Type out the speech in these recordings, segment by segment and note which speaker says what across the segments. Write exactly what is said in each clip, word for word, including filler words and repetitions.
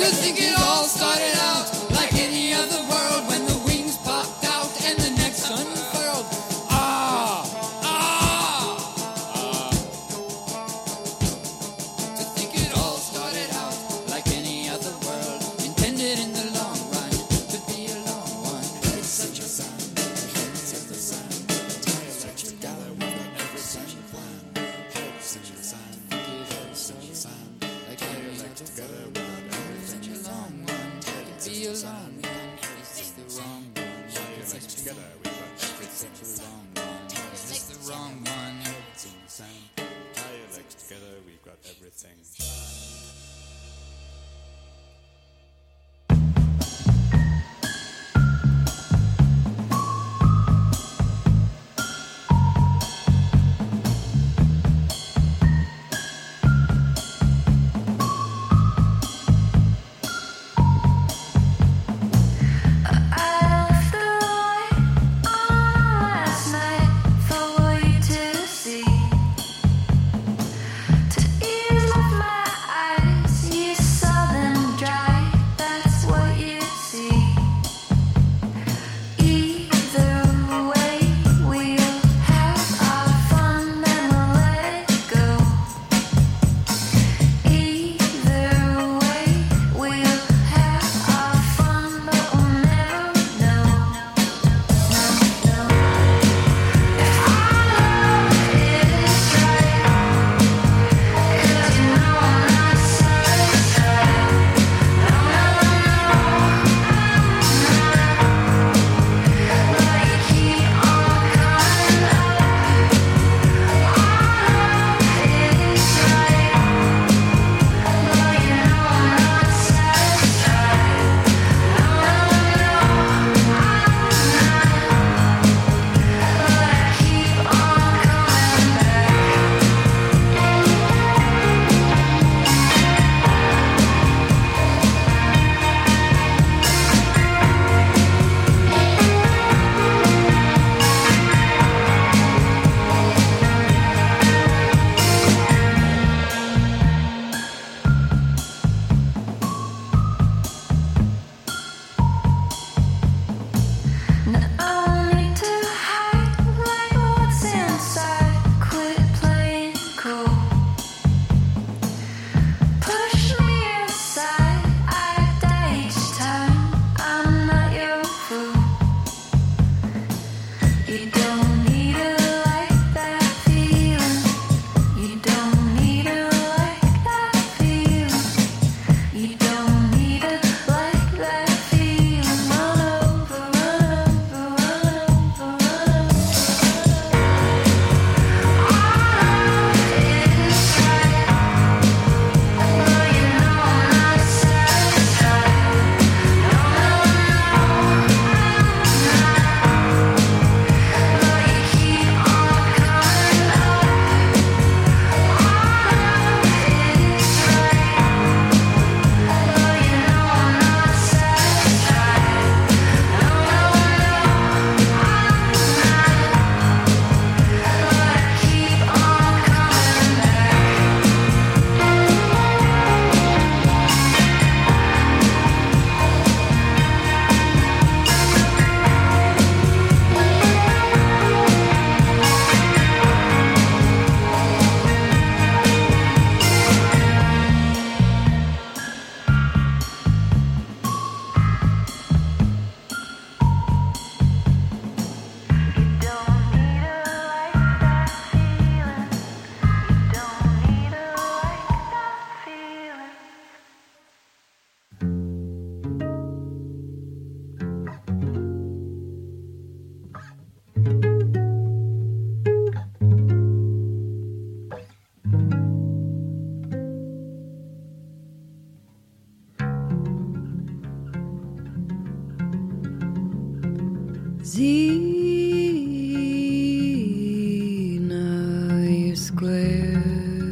Speaker 1: Zena, you squared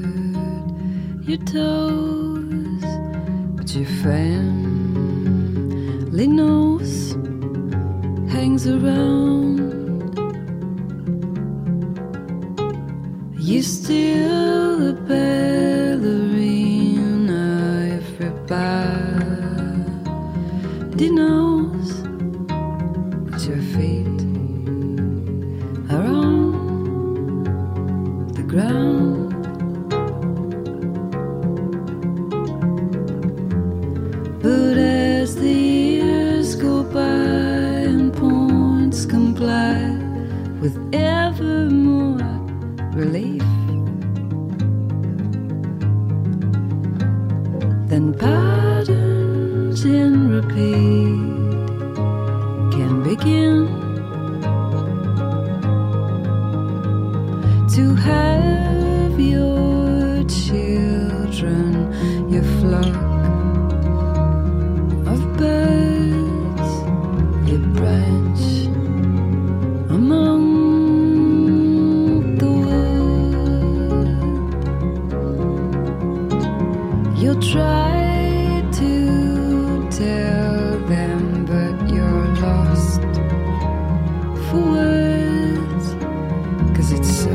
Speaker 1: your toes, but your family nose hangs around. You're still a ballerina, everybody Nobody knows what your feet are on the ground. But as the years go by and points comply with ever more relief, then patterns in repeat can begin to have your children, your flock of birds, your branch among the wood. You'll try to tell them, but you're lost for words, 'cause it's so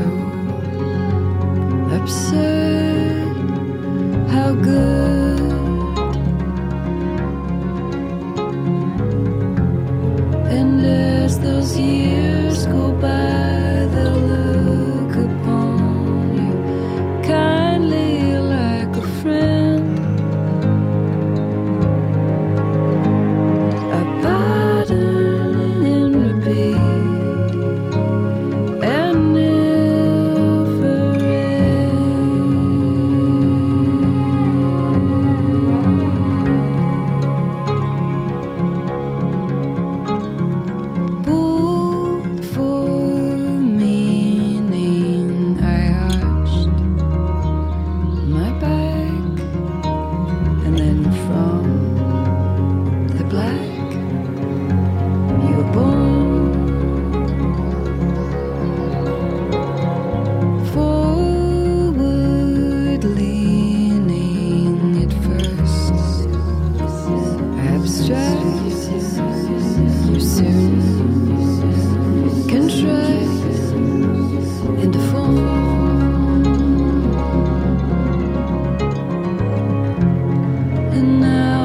Speaker 1: absurd how good. And as those years go by, they'll look upon you kindly like a friend, a pattern in repeat and never end. Pulled for meaning, I arched my back, and then from the black you were born. Forward leaning at first, abstract, you soon contract into form. And now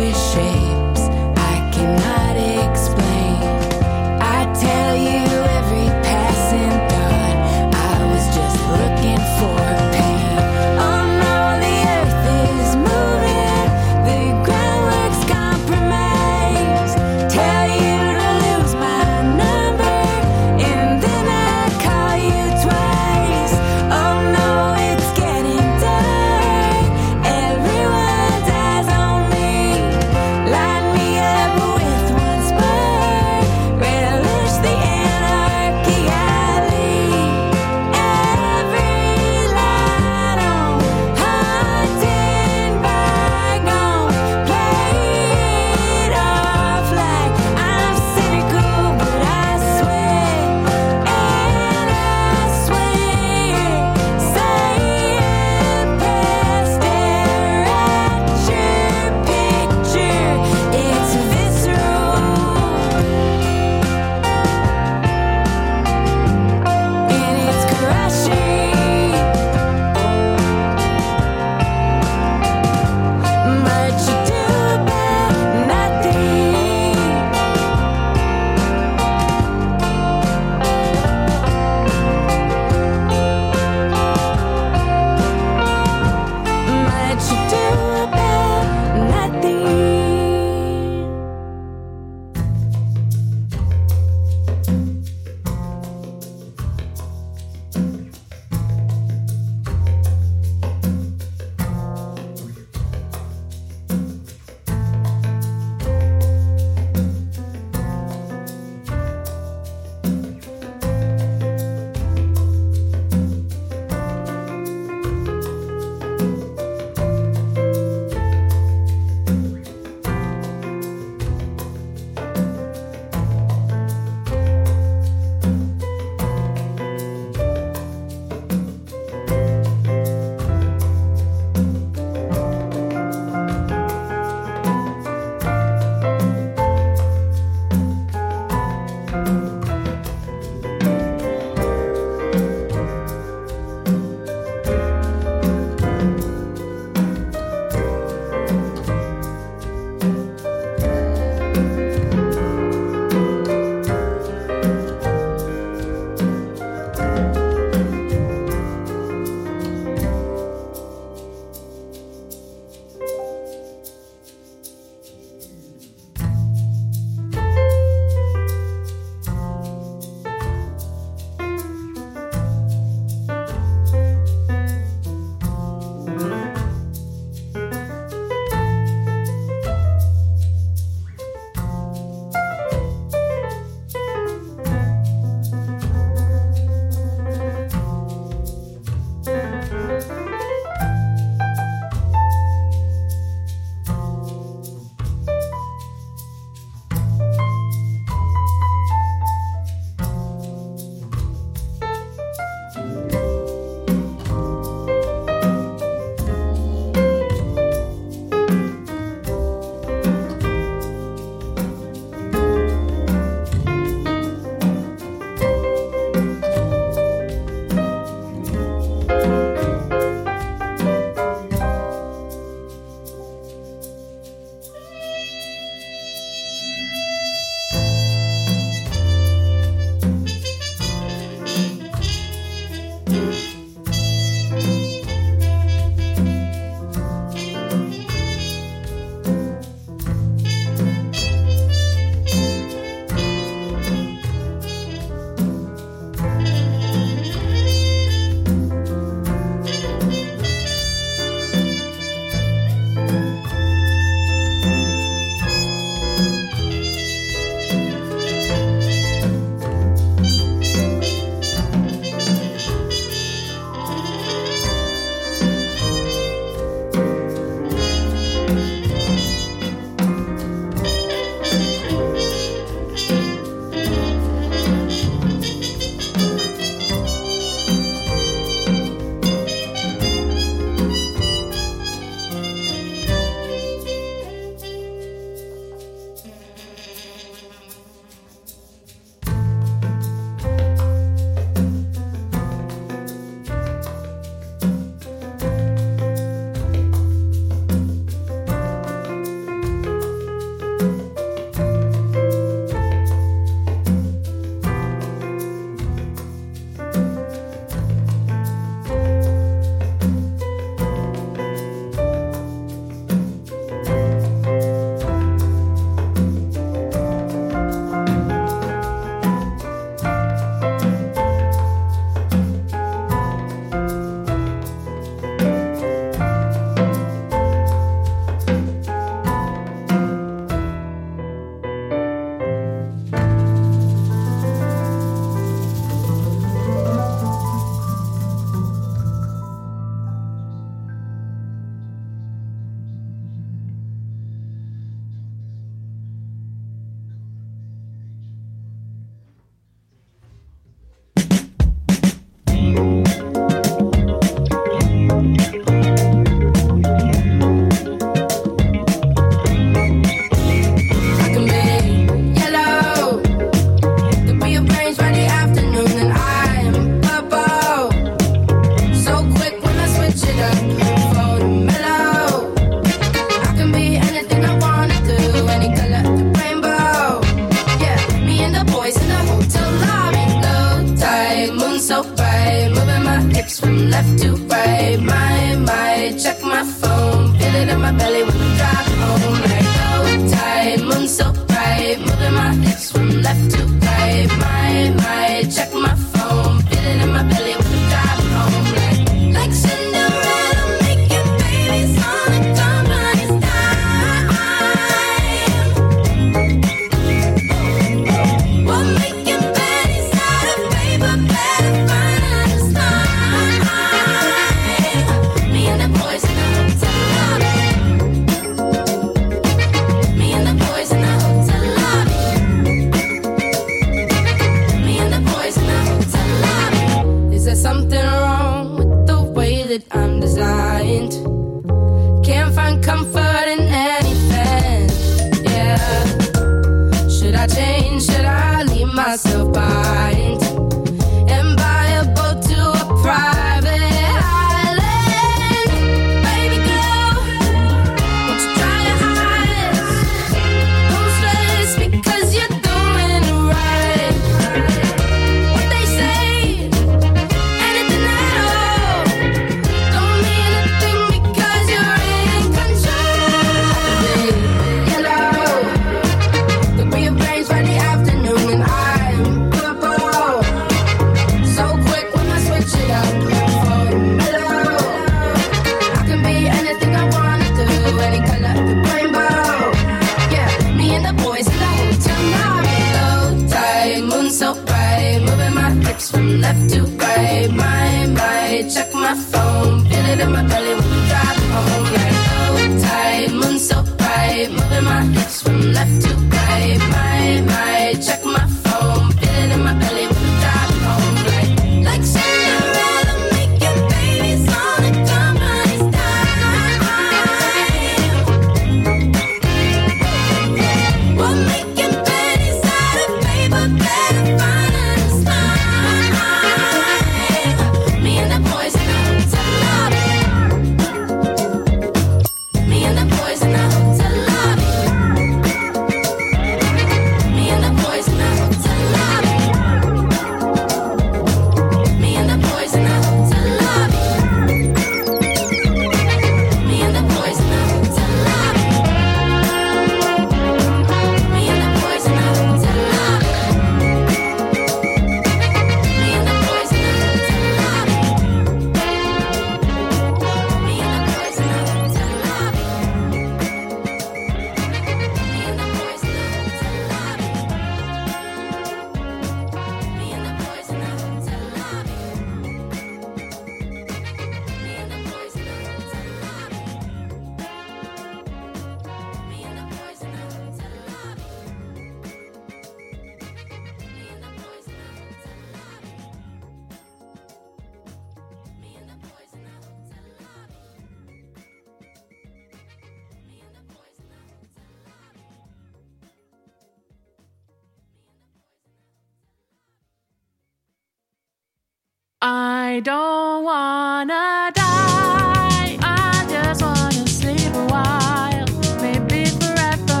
Speaker 2: I don't wanna die. I just wanna sleep a while, maybe forever.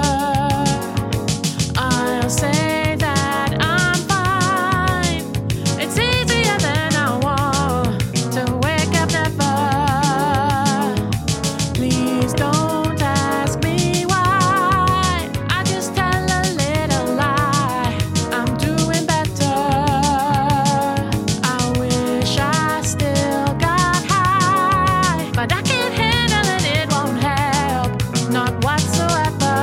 Speaker 2: I'll say that I'm fine. It's easier than I want to wake up never. Please don't ask me why. I just tell a little lie. I'm doing better. I wish I still got high, but I can't handle it, it won't help, not whatsoever.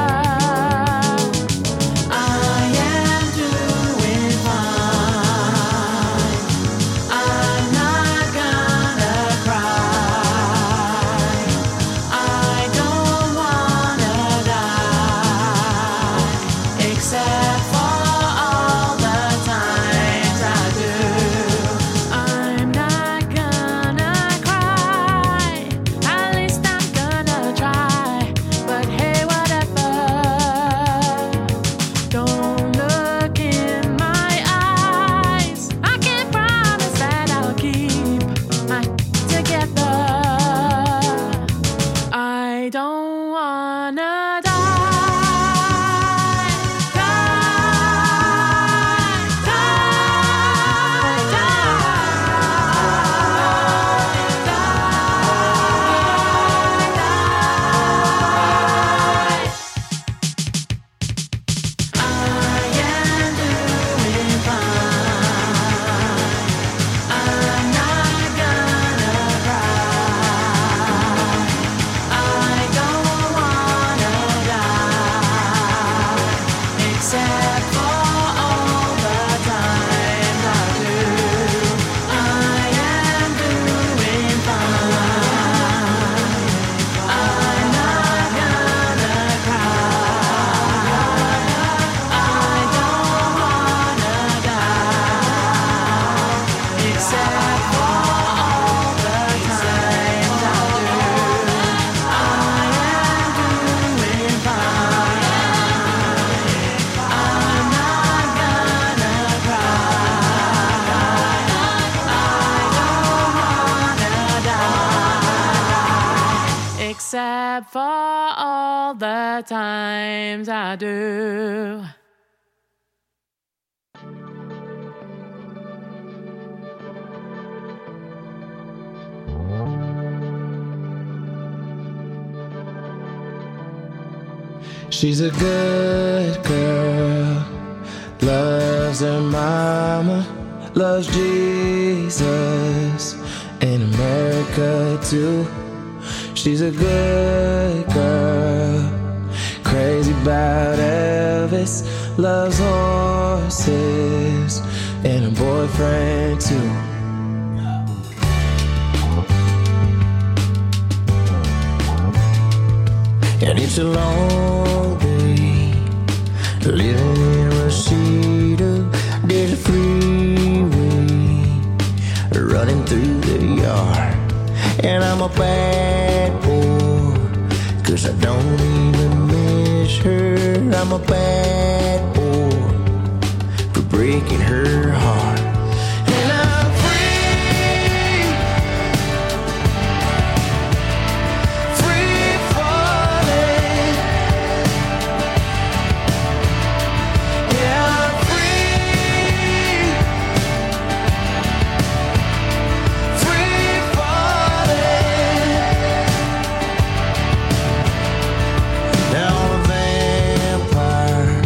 Speaker 2: I am doing fine. I'm not gonna cry. I don't wanna die, except for all the times I do. I'm not gonna cry, at least I'm gonna try. But hey, whatever. Don't look in my eyes. I can't promise that I'll keep my together. I don't wanna die. Die, die, die, die, die. I am doing fine. I'm not gonna cry. I don't wanna die, except for all the times I do. I am doing fine. I'm not gonna cry. I don't wanna die, except for all the times I do. I am doing fine. I'm not gonna cry. I don't wanna die, except for all the times I do.
Speaker 3: She's a good girl, loves her mama, loves Jesus, in America too. She's a good girl, crazy about Elvis, loves horses, and a boyfriend too. And it's a long day living in Reseda. There's a freeway running through the yard, and I'm a bad boy, 'cause I don't even miss her. I'm a bad boy for breaking her heart. And I'm free, free falling. Yeah, I'm free, free falling. Now I'm a vampire,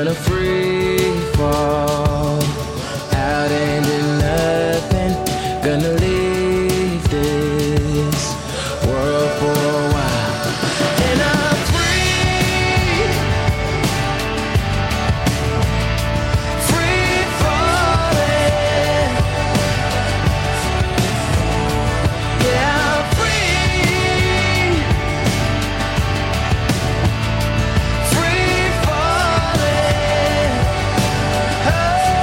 Speaker 3: gonna free fall out into nothing. Gonna leave this world for a while. And I'm free, free falling. Yeah, I'm free, free falling. Oh.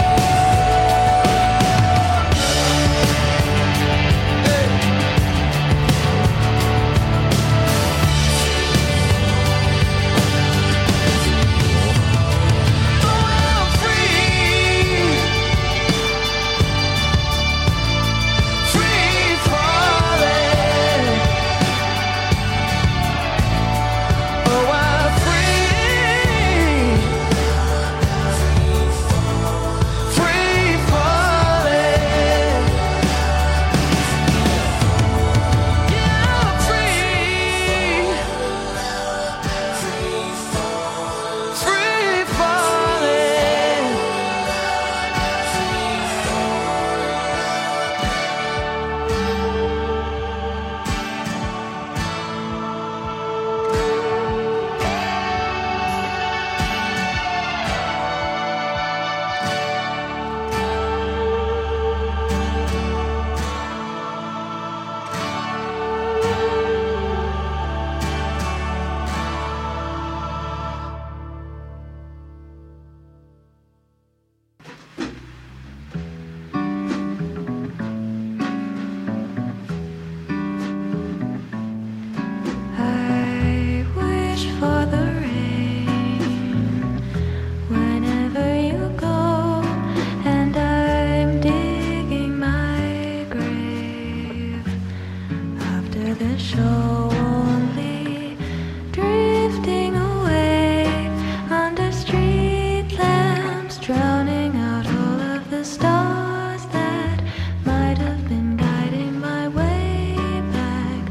Speaker 1: I wish for the rain whenever you go, and I'm digging my grave after the show, only drifting away under street lamps, drowning out all of the stars that might have been guiding my way back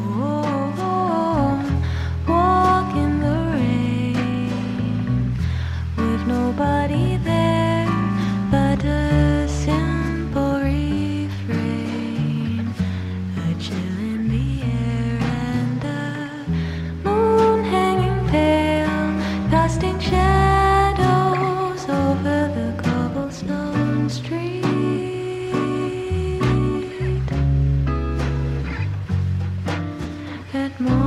Speaker 1: home. Walk in the rain with nobody there but a simple refrain, a chill in the air and the moon hanging pale, casting shadows over the cobblestone street. At morning